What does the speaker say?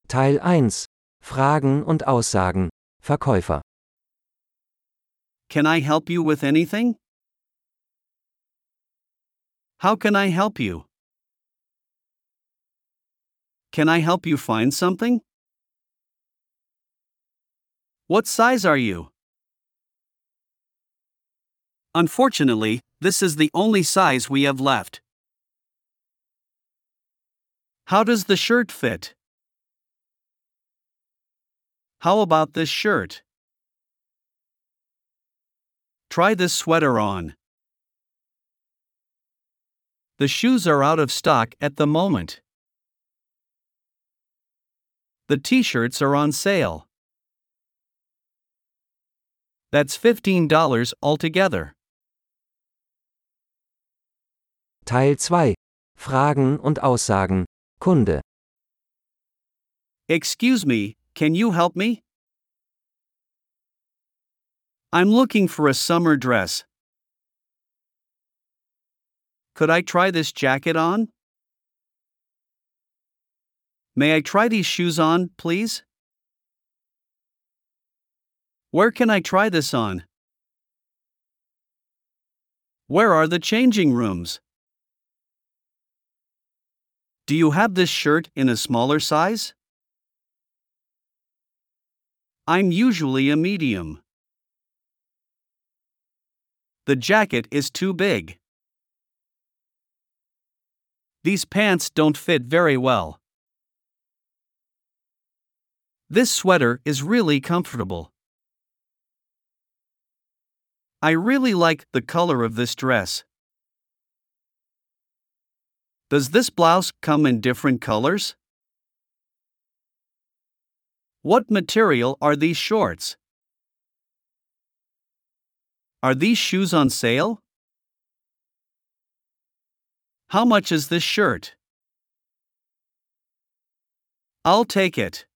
Teil 1. Fragen und Aussagen. Verkäufer. Can I help you with anything? How can I help you? Can I help you find something? What size are you? Unfortunately, this is the only size we have left. How does the shirt fit? How about this shirt? Try this sweater on. The shoes are out of stock at the moment. The t-shirts are on sale. That's $15 altogether. Teil 2. Fragen und Aussagen. Kunde. Excuse me, can you help me? I'm looking for a summer dress. Could I try this jacket on? May I try these shoes on, please? Where can I try this on? Where are the changing rooms? Do you have this shirt in a smaller size? I'm usually a medium. The jacket is too big. These pants don't fit very well. This sweater is really comfortable. I really like the color of this dress. Does this blouse come in different colors? What material are these shorts? Are these shoes on sale? How much is this shirt? I'll take it.